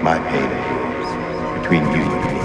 my pain and yours, between you and me.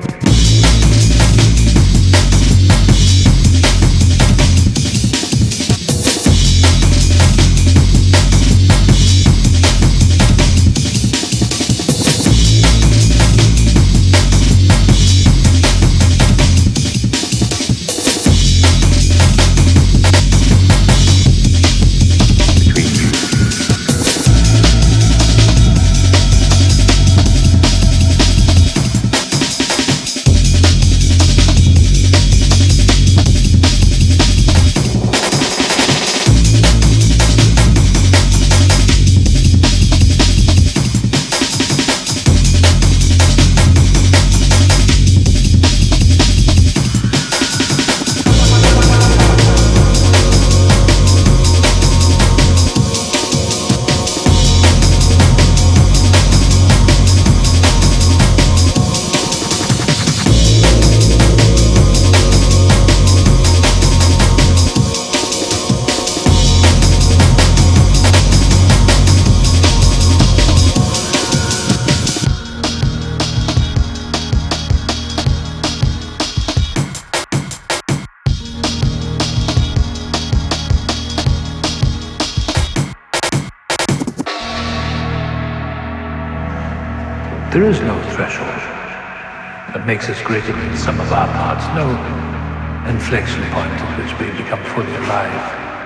There is no threshold that makes us greater than the sum of our parts, no inflection point at which we become fully alive.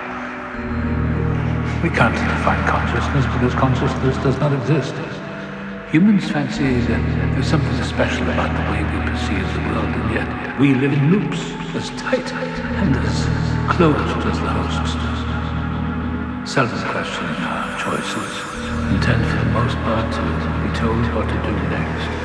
We can't define consciousness because consciousness does not exist. Humans fancy that there's something special about the way we perceive the world, and yet we live in loops as tight and as closed as the hosts. Seldom questioning our choices, intent for the most part to be told what to do next.